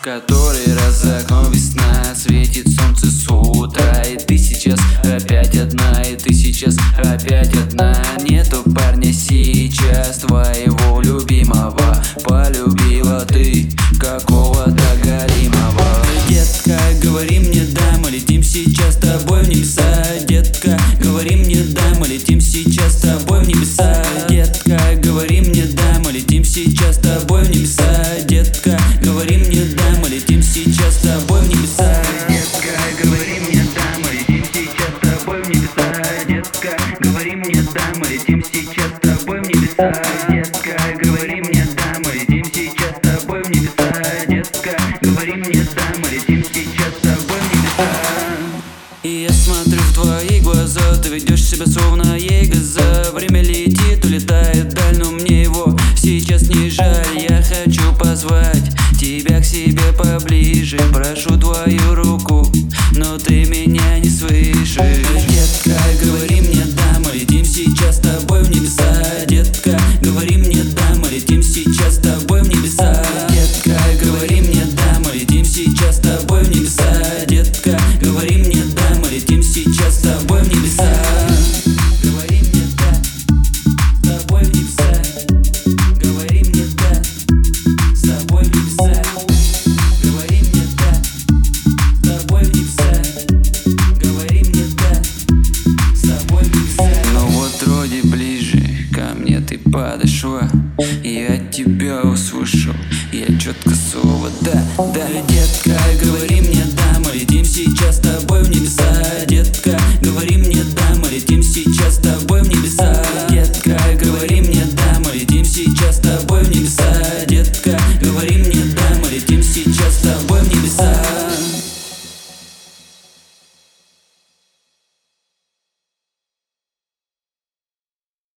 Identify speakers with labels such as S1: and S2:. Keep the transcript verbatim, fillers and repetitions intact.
S1: который раз за окном весна, светит солнце с утра, и ты сейчас опять одна, и ты сейчас опять одна. Нету парня сейчас твоего любимого, полюбила ты какого-то галимого. Детка, говори мне да, мы летим сейчас с тобой в небеса. Детка, говори мне да, мы летим сейчас с тобой в небеса. Детка, говори мне да, мы летим сейчас с тобой в небеса. Детка, говори мне да, мы летим сейчас с тобой в небеса. Детка, говори мне да, мы летим сейчас с тобой в небеса. Детка, говори мне да, мы летим сейчас с тобой в небеса. Детка, говори мне да, мы летим сейчас с тобой в небеса. Детка, говори мне да, мы летим сейчас с тобой в небеса. И я смотрю в твои глаза, ты ведешь себя словно ей газа. Время летит, улетает вдаль, но мне его сейчас не жаль. Я хочу позвать тебя к себе поближе, прошу твою руку, но ты меня не слышишь. Детка, говори мне да, мы летим сейчас с тобой в небеса. Детка, говори мне да, мы летим сейчас с тобой в небеса. Детка, говори мне да, мы летим сейчас с тобой в небеса. Детка, говори мне да, мы летим сейчас с тобой в небеса. Говори мне да, с тобой в небеса. Говори мне да, с тобой в небеса. Говори мне да, с тобой в небеса. Говори мне да, с тобой в небеса. Ну вот вроде ближе ко мне ты подошла, я тебя услышал, я четко слово да, да. Детка, говори мне